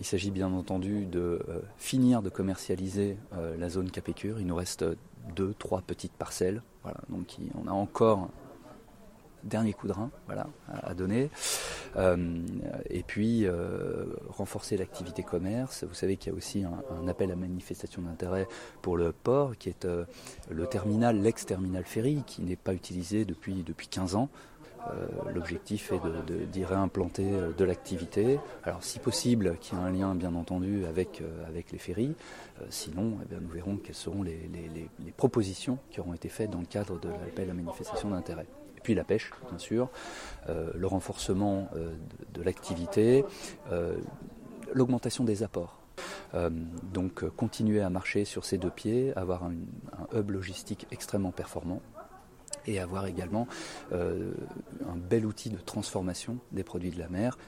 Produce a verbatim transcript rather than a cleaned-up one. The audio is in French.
Il s'agit bien entendu de euh, finir de commercialiser euh, la zone Capécure. Il nous reste deux, trois petites parcelles. Voilà, donc il, on a encore dernier coup de rein, voilà, à, à donner. Euh, et puis euh, renforcer l'activité commerce. Vous savez qu'il y a aussi un, un appel à manifestation d'intérêt pour le port, qui est euh, le terminal, l'ex-terminal ferry, qui n'est pas utilisé depuis, depuis quinze ans. Euh, l'objectif est de, de, d'y réimplanter euh, de l'activité. Alors si possible, qu'il y ait un lien bien entendu avec, euh, avec les ferries. Euh, sinon, eh bien, nous verrons quelles seront les, les, les, les propositions qui auront été faites dans le cadre de l'appel à manifestation d'intérêt. Et puis la pêche, bien sûr, euh, le renforcement euh, de, de l'activité, euh, l'augmentation des apports. Euh, donc euh, continuer à marcher sur ces deux pieds, avoir un, un hub logistique extrêmement performant, et avoir également euh, un bel outil de transformation des produits de la mer